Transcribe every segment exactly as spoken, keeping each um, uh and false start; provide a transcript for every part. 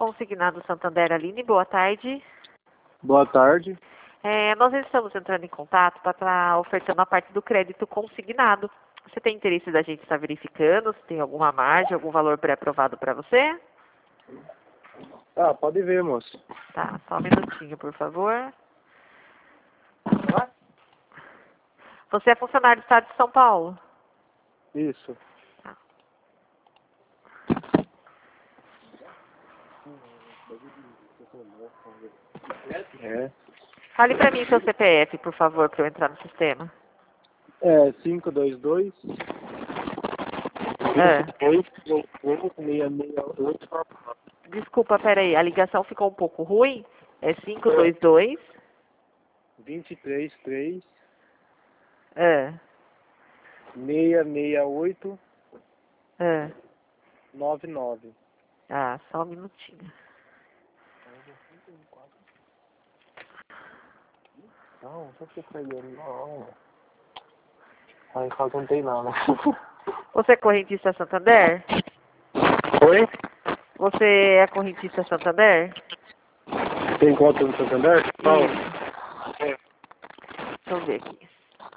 Consignado Santander, Aline, boa tarde. Boa tarde. É, nós estamos entrando em contato para estar ofertando a parte do crédito consignado. Você tem interesse da gente estar verificando se tem alguma margem, algum valor pré-aprovado para você? Ah, pode ver, moço. Tá, só um minutinho, por favor. Você é funcionário do Estado de São Paulo? Isso. Tá. É. Fale para mim seu C P F, por favor, para eu entrar no sistema. É cinco dois dois, É. seis seis seis oito. Desculpa, peraí, a ligação ficou um pouco ruim. É cinco dois dois. vinte e três três, É. seis seis oito, É. nove nove. Ah, só um minutinho. Não, só você pegando. Não. Lá em casa não tem nada. Você é correntista Santander? Oi? Você é correntista Santander? Tem conta no Santander? Não. Isso. Deixa eu ver aqui.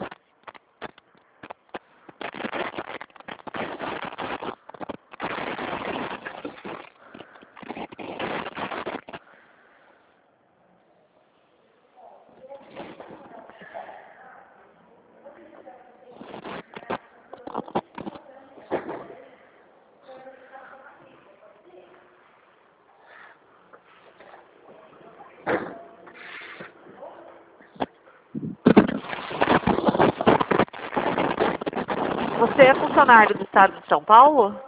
Você é funcionário do Estado de São Paulo?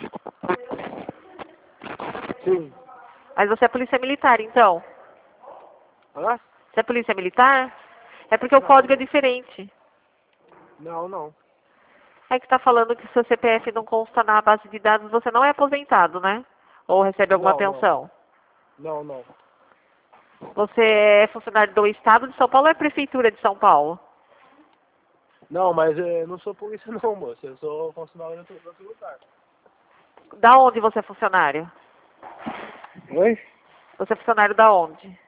Sim. Mas você é polícia militar, então? Hã? Você é polícia militar? É porque o Não, código é não. diferente. Não, não. É que está falando que seu C P F não consta na base de dados, você não é aposentado, né? Ou recebe alguma Não, não. pensão? Não, não. Você é funcionário do Estado de São Paulo ou é Prefeitura de São Paulo? Não, mas eu não sou polícia não, moço. Eu sou funcionário do do lugar. Da onde você é funcionário? Oi? Você é funcionário da onde?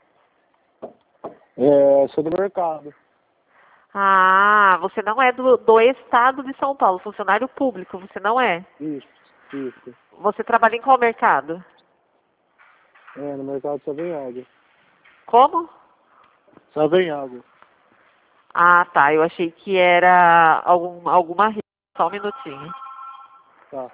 É, sou do mercado. Ah, você não é do, do Estado de São Paulo, funcionário público, você não é? Isso, isso. Você trabalha em qual mercado? É, no mercado só vem água. Como? Só vem água. Ah, tá, eu achei que era algum, alguma rede. Só um minutinho. Tá.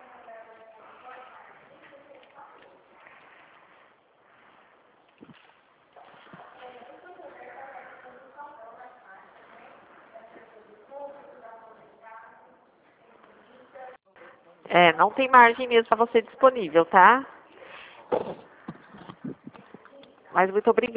É, não tem margem mesmo para você disponível, tá? Mas muito obrigada.